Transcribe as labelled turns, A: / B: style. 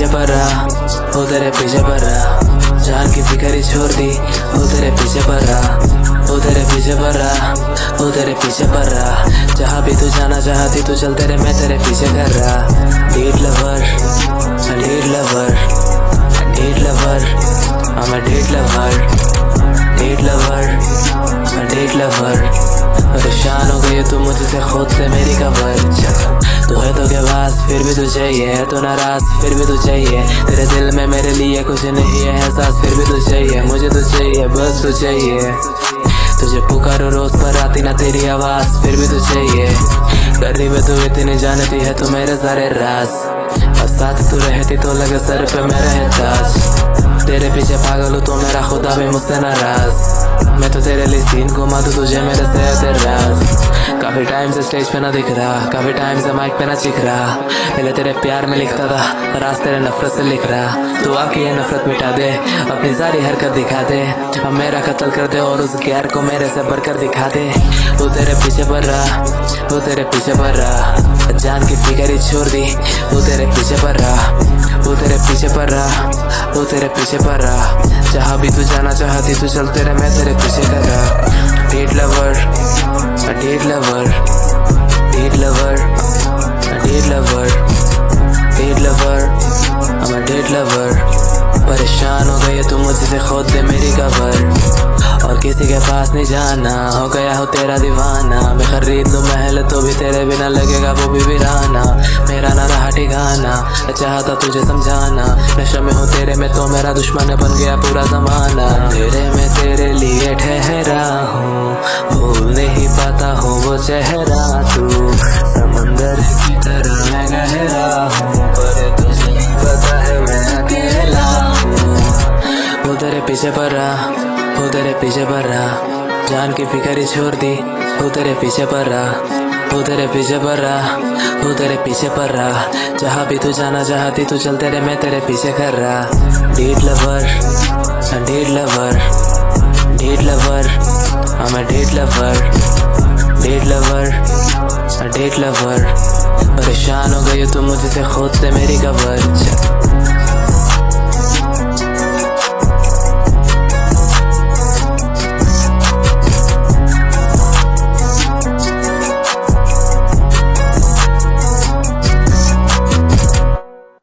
A: पड़ रहा, वो तेरे पीछे पड़ रहा, जान की फिक्र ही छोड़ दी, वो तेरे पीछे पड़ रहा, वो तेरे पीछे पड़ रहा, वो तेरे पीछे पड़ रहा। जहाँ भी तू जाना चाहती तू चल तेरे, मैं तेरे पीछे कर रहा। Date lover, date lover, date lover, I'm a date lover, date lover, date lover. परेशान हो गई तू मुझसे, खुद से मेरी खबर। तू है तो के पास फिर भी तू चाहिए, है तो नाराज फिर भी तू चाहिए। तेरे दिल में मेरे लिए कुछ नहीं है एहसास, फिर भी तू चाहिए, मुझे तो चाहिए, बस तू चाहिए। तुझे पुकारो रोज पर आती ना तेरी आवाज, फिर भी तू चाहिए। करीब तू इतनी जानती है तू मेरे सारे राज, और साथ तू रहती तो लगे सर पे मेरा है ताज। तेरे पीछे पागल हूँ तो मेरा खुदा भी मुझसे नाराज, मैं तो तेरे लिए सीन घुमा दूँ तुझे मेरे से तेरे राज। काफी टाइम से स्टेज पे ना दिख रहा, काफी टाइम से माइक पे ना चिख रहा। पहले तेरे प्यार में लिखता था, और आज तेरे नफरत से लिख रहा। तू आके ये नफरत मिटा दे, अपनी सारी हरकत दिखा दे, अब मेरा कत्ल कर दे और उस गैर को मेरे से बढ़कर दिखा दे। वो तेरे पीछे पड़ रहा, वो तेरे पीछे पड़ रहा, जान की फिक्र ही छोड़ दी, वो तेरे पीछे पड़ रहा, वो तेरे पीछे पड़ रहा, वो तेरे पीछे पड़ रहा। जहाँ भी तू जाना चाहती तू चल तेरे, मैं तेरे पीछे कर रहा। Date lover, date lover, date lover, date lover, date lover, I'm a date lover. परेशान हो गई तू मुझसे, खुद दे मेरी खबर, और किसी के पास नहीं जाना, हो गया हो तेरा दीवाना। मैं खरीद लूँ महल तो भी तेरे बिना लगेगा वो भी वीराना। मेरा ना रहा ठिकाना, चाहता तुझे समझाना, नशे में हूँ तेरे में तो मेरा दुश्मन बन गया पूरा जमाना। तेरे में तेरे लिए ठहरा हूँ, भूल नहीं पाता हूँ वो चेहरा। तू समंदर की तरह मैं गहरा हूँ, पर तुझे नहीं पता है मैं अकेला हूँ। वो तेरे पीछे पड़ रहा, वो तेरे पीछे पड़ रहा, जान की फिक्र ही छोड़ दी, वो तेरे पीछे पड़ रहा, वो तेरे पीछे पड़ रहा, वो तेरे पीछे पड़ रहा। जहाँ भी तू जाना चाहती तू चल तेरे, मैं तेरे पीछे कर रहा। Date lover, date lover, date lover, I'm a date lover, date lover, date lover. परेशान हो गई तू मुझसे, खुद से मेरी खबर।